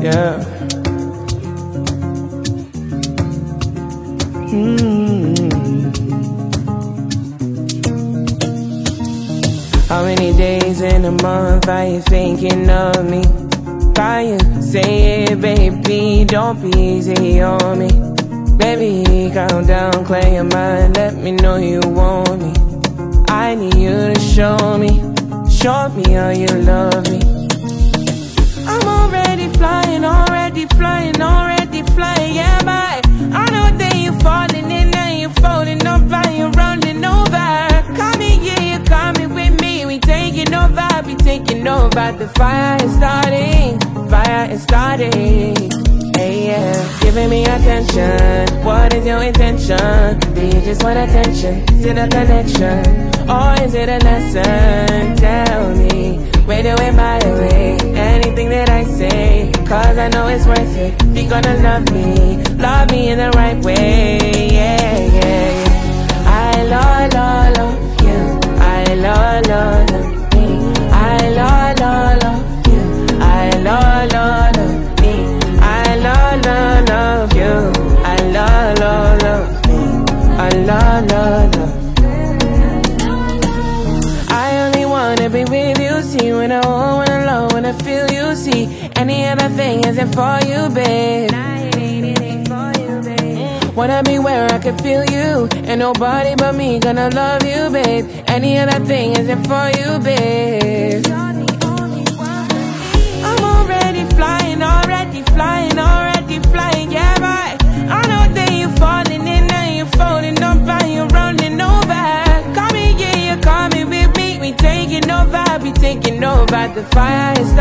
Yeah. How many days in a month are you thinking of me? Why you say it, baby, don't be easy on me. Baby, calm down, clear your mind, let me know you want me. I need you to show me how you love me. I'm already flying, yeah, but I know that you're falling in and you're folding up and you're rolling over. Call me, yeah, you call me with me, we taking over, the fire is starting, hey, yeah. Giving me attention, what is your intention? Do you just want attention? Is it a connection, or is it a lesson? Tell me, we're doing my way, anything that I say, cause I know it's worth it. You're gonna love me in the right way, yeah, yeah, yeah. I love you, I love me, I love you, I love me, I love you, I love me, I love. I only wanna be with you, see, when I want, when I love, when I feel you, see. Any other thing isn't for you, babe. Wanna be where I can feel you, and nobody but me gonna love you, babe. Any other thing isn't for you, babe. I'm already flying, yeah, but I know that you're falling in and you're folding up and you're rolling over. Call me, yeah, you call me with me, we taking over, the fire is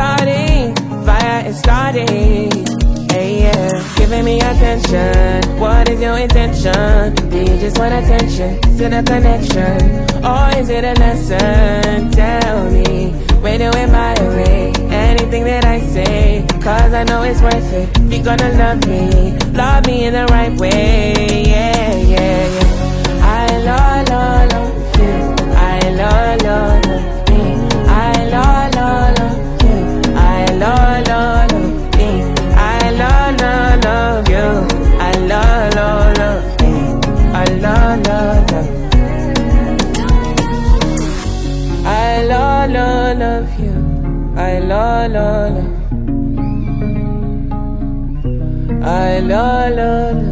starting, hey, yeah. Giving me attention, what is your intention? Do you just want attention? Is it a connection, or is it a lesson? Tell me, we're doing my way, anything that I say, cause I know it's worth it. You're gonna love me in the right way, yeah, yeah, yeah. I love you, I love me, I love you, I love me, I love you, I love me, I love you, I love. I love